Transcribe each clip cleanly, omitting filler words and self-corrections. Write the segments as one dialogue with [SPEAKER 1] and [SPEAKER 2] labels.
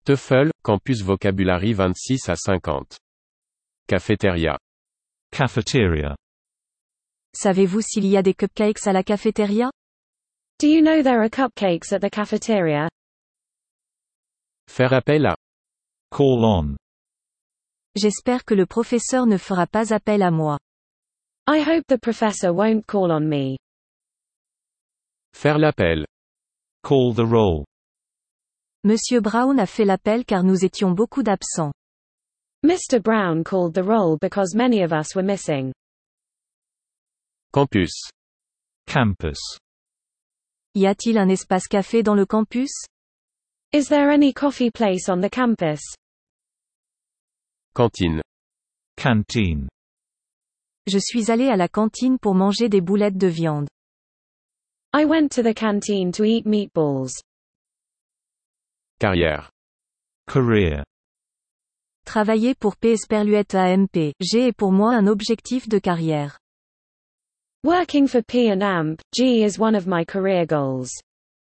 [SPEAKER 1] TOEFL, Campus Vocabulary 26 à 50. Cafétéria.
[SPEAKER 2] Cafeteria.
[SPEAKER 3] Savez-vous s'il y a des cupcakes à la cafétéria?
[SPEAKER 4] Do you know there are cupcakes at the cafeteria?
[SPEAKER 1] Faire appel à.
[SPEAKER 2] Call on.
[SPEAKER 3] J'espère que le professeur ne fera pas appel à moi.
[SPEAKER 4] I hope the professor won't call on me.
[SPEAKER 1] Faire l'appel.
[SPEAKER 2] Call the roll.
[SPEAKER 3] Monsieur Brown a fait l'appel car nous étions beaucoup d'absents.
[SPEAKER 4] Mr. Brown called the roll because many of us were missing.
[SPEAKER 1] Campus.
[SPEAKER 2] Campus.
[SPEAKER 3] Y a-t-il un espace café dans le campus?
[SPEAKER 4] Is there any coffee place on the campus?
[SPEAKER 1] Cantine.
[SPEAKER 2] Canteen.
[SPEAKER 3] Je suis allé à la cantine pour manger des boulettes de viande.
[SPEAKER 4] I went to the canteen to eat meatballs.
[SPEAKER 1] Carrière.
[SPEAKER 2] Career.
[SPEAKER 3] Travailler pour P. Esperluette AMP, G est pour moi un objectif de carrière.
[SPEAKER 4] Working for P&AMP, G is one of my career goals.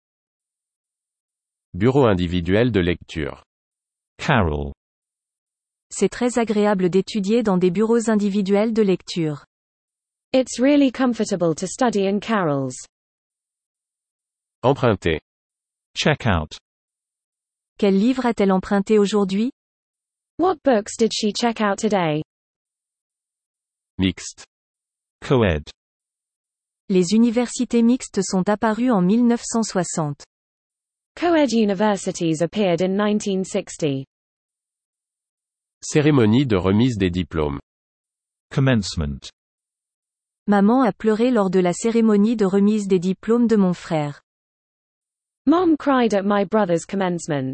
[SPEAKER 1] Bureau individuel de lecture.
[SPEAKER 2] Carol.
[SPEAKER 3] C'est très agréable d'étudier dans des bureaux individuels de lecture.
[SPEAKER 4] It's really comfortable to study in carrels.
[SPEAKER 1] Emprunter.
[SPEAKER 2] Check out.
[SPEAKER 3] Quel livre a-t-elle emprunté aujourd'hui?
[SPEAKER 4] What books did she check out today?
[SPEAKER 1] Mixte.
[SPEAKER 2] Coed.
[SPEAKER 3] Les universités mixtes sont apparues en 1960.
[SPEAKER 4] Co-ed universities appeared in 1960.
[SPEAKER 1] Cérémonie de remise des diplômes.
[SPEAKER 2] Commencement.
[SPEAKER 3] Maman a pleuré lors de la cérémonie de remise des diplômes de mon frère.
[SPEAKER 4] Mom cried at my brother's commencement.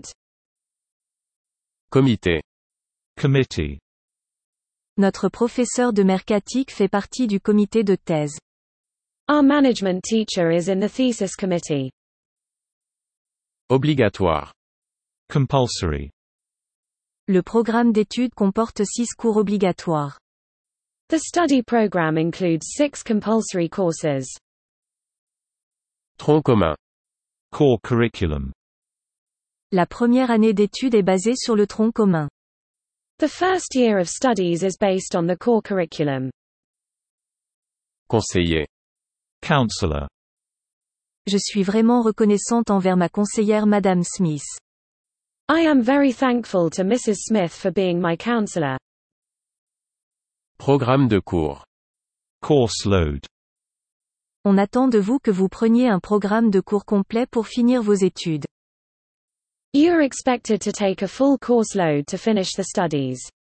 [SPEAKER 1] Comité.
[SPEAKER 2] Committee.
[SPEAKER 3] Notre professeur de mercatique fait partie du comité de thèse.
[SPEAKER 4] Our management teacher is in the thesis committee.
[SPEAKER 1] Obligatoire.
[SPEAKER 2] Compulsory.
[SPEAKER 3] Le programme d'études comporte 6 cours obligatoires.
[SPEAKER 4] The study program includes 6 compulsory courses.
[SPEAKER 1] Tronc commun.
[SPEAKER 2] Core curriculum.
[SPEAKER 3] La première année d'études est basée sur le tronc commun.
[SPEAKER 4] The first year of studies is based on the core curriculum.
[SPEAKER 1] Conseiller.
[SPEAKER 2] Counselor.
[SPEAKER 3] Je suis vraiment reconnaissante envers ma conseillère Madame Smith.
[SPEAKER 4] I am very thankful to Mrs. Smith for being my counselor.
[SPEAKER 1] Programme de cours.
[SPEAKER 2] Course load.
[SPEAKER 3] On attend de vous que vous preniez un programme de cours complet pour finir vos études.
[SPEAKER 4] You are expected to take a full course load to finish the studies.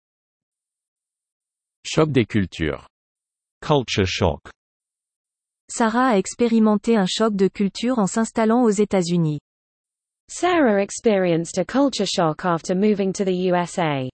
[SPEAKER 1] Choc des cultures.
[SPEAKER 2] Culture shock.
[SPEAKER 3] Sarah a expérimenté un choc de culture en s'installant aux États-Unis.
[SPEAKER 4] Sarah experienced a culture shock after moving to the USA.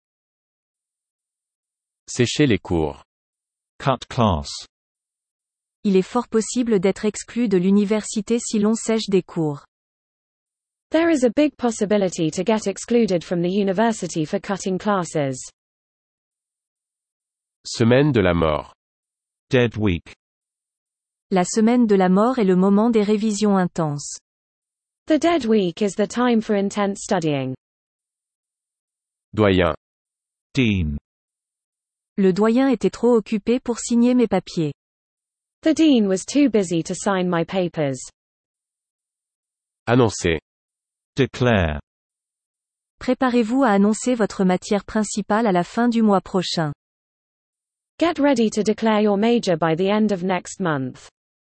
[SPEAKER 1] Sécher les cours.
[SPEAKER 2] Cut class.
[SPEAKER 3] Il est fort possible d'être exclu de l'université si l'on sèche des cours.
[SPEAKER 4] There is a big possibility to get excluded from the university for cutting classes.
[SPEAKER 1] Semaine de la mort.
[SPEAKER 2] Dead week.
[SPEAKER 3] La semaine de la mort est le moment des révisions intenses.
[SPEAKER 4] The dead week is the time for intense studying.
[SPEAKER 1] Doyen.
[SPEAKER 2] Dean.
[SPEAKER 3] Le doyen était trop occupé pour signer mes papiers.
[SPEAKER 4] The dean was too busy to sign my papers.
[SPEAKER 1] Annoncer.
[SPEAKER 2] Declare.
[SPEAKER 3] Préparez-vous à annoncer votre matière principale à la fin du mois prochain.
[SPEAKER 4] Get ready to declare your major by the end of next month.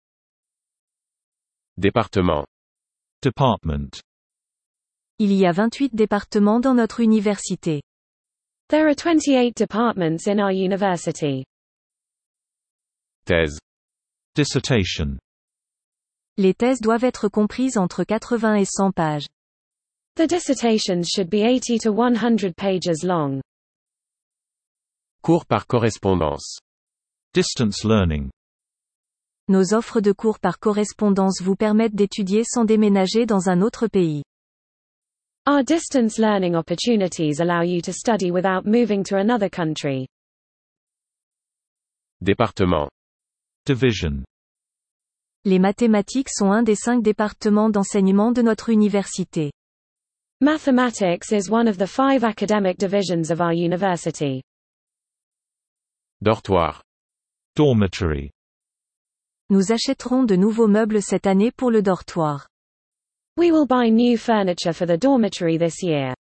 [SPEAKER 1] Département.
[SPEAKER 2] Department.
[SPEAKER 3] Il y a 28 départements dans notre université.
[SPEAKER 4] There are 28 departments in our university.
[SPEAKER 1] Thèse.
[SPEAKER 2] Dissertation.
[SPEAKER 3] Les thèses doivent être comprises entre 80 et 100 pages.
[SPEAKER 4] The dissertations should be 80 to 100 pages long.
[SPEAKER 1] Cours par correspondance.
[SPEAKER 2] Distance learning.
[SPEAKER 3] Nos offres de cours par correspondance vous permettent d'étudier sans déménager dans un autre pays.
[SPEAKER 4] Our distance learning opportunities allow you to study without moving to another country.
[SPEAKER 1] Département.
[SPEAKER 2] Division.
[SPEAKER 3] Les mathématiques sont un des 5 départements d'enseignement de notre université.
[SPEAKER 4] Mathematics is one of the 5 academic divisions of our university.
[SPEAKER 1] Dortoir.
[SPEAKER 2] Dormitory.
[SPEAKER 3] Nous achèterons de nouveaux meubles cette année pour le dortoir.
[SPEAKER 4] We will buy new furniture for the dormitory this year.